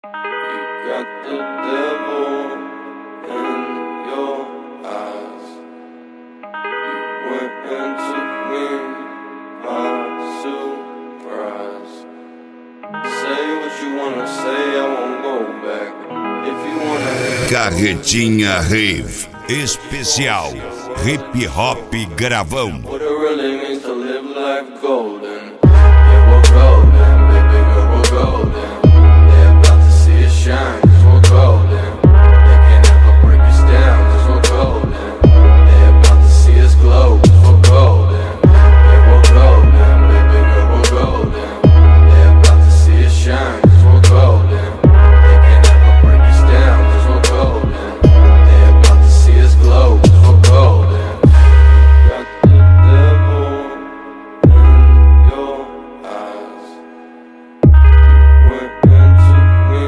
got the devil in your eyes. You went and took me by surprise. Say what you wanna say, I won't go back. If you wanna... Carretinha Rave Especial Hip Hop Gravão. What it really means to live life golden. Yeah, we're golden, baby girl, we're golden. They're about to see us shine, cause we're golden. They can't ever break us down, cause we're golden. They're about to see us glow, cause we're golden. Yeah, we're golden, baby girl, we're golden. They're about to see us shine, cause we're golden. They can't ever break us down, cause we're golden. They're about to see us glow, cause we're golden. Got the devil in your eyes. You went and took me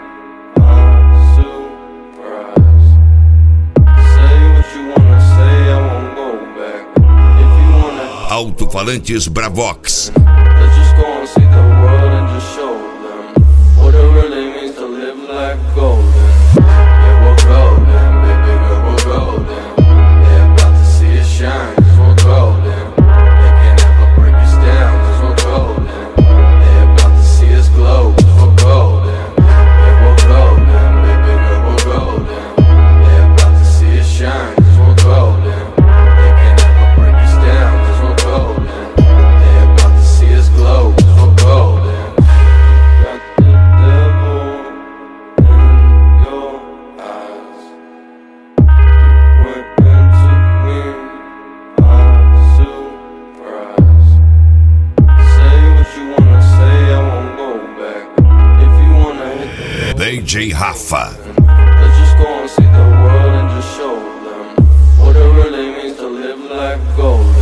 by surprise. Say what you wanna say, I won't go back. If you wanna... Alto-falantes Bravox. Let's just go and see the world and just show them what it really means to live life golden. Yeah, we're golden, baby girl, we're golden. They're about to see us shine, cause we're golden. They can't ever break us down, cause we're golden. They're about to see us glow, cause we're golden. Yeah, we're golden, baby girl, we're golden. They're about to see us shine, cause we're golden. They can't ever break us down, cause we're golden. They're about to see us glow, cause we're golden. Got the devil in your eyes. You went and took me by surprise. Say what you wanna say, I won't go back. If you wanna hit the DJ Rafa. let's just go and see the world and just show them what it really means to live life golden.